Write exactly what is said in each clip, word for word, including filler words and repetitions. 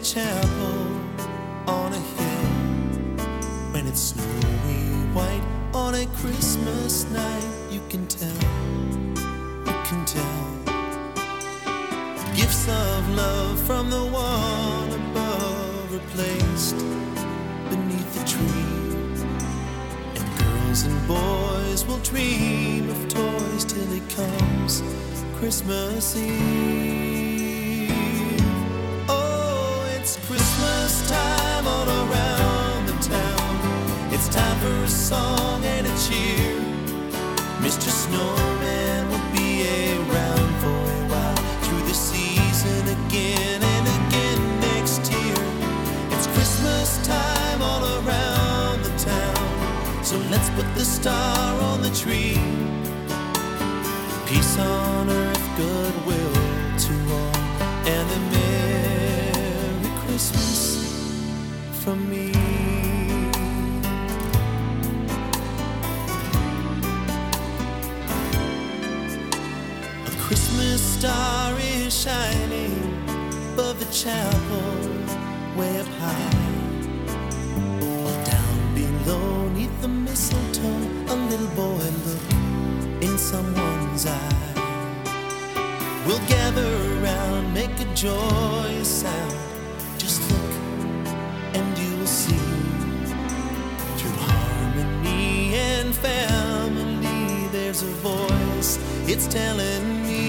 chapel on a hill when it's snowy white on a Christmas night. You can tell, you can tell gifts of love from the one above are placed beneath the tree, and girls and boys will dream of toys till it comes Christmas Eve. Oh, it's Christmas time all around the town. It's time for a song and a cheer. Mister Snowman will be around for a while through the season again and again next year. It's Christmas time all around the town, so let's put the star on the tree. Peace on earth, goodwill to all, and a Merry Christmas from me. A Christmas star is shining above the chapel way up high. Down below, neath the mistletoe, a little boy looked in someone's eye. We'll gather around, make a joyous sound. Just look and you will see, through harmony and family, there's a voice, it's telling me,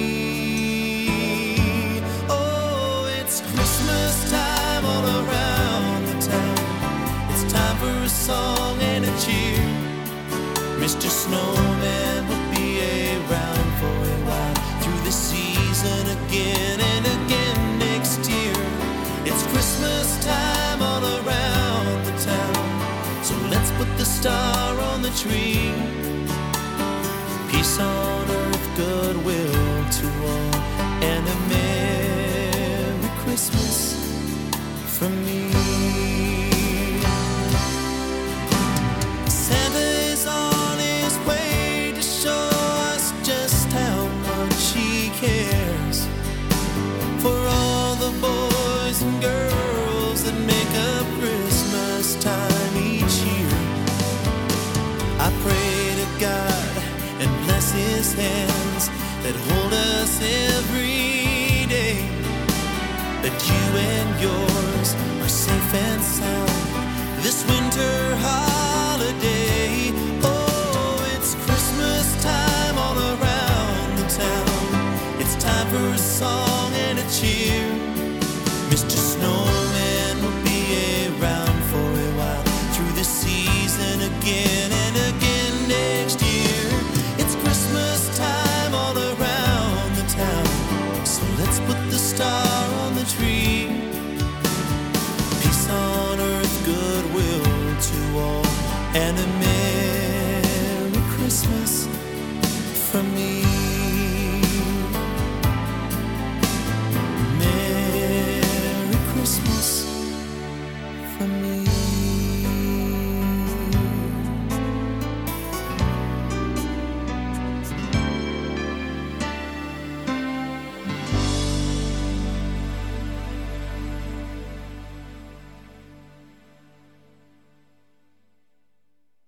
oh, it's Christmas time all around the town. It's time for a song and a cheer. Mister Snowman will be around for a while through the season again and again next year. It's Christmas time all around the town, so let's put the star on the tree. Peace on earth, goodwill to all, and a Merry Christmas from me. Santa is on his way to show us just how much he cares for all the boys and girls that make up Christmas time each year. I pray to God and bless his hands that hold us every day, that you and yours are safe and sound this winter holiday. Oh, it's Christmas time all around the town. It's time for a song and a cheer. Mister Snowman will be around for a while through the season again and again next year. It's Christmas time all around the town, so let's put the star on the tree. Peace on earth, goodwill to all, and a Merry Christmas from me.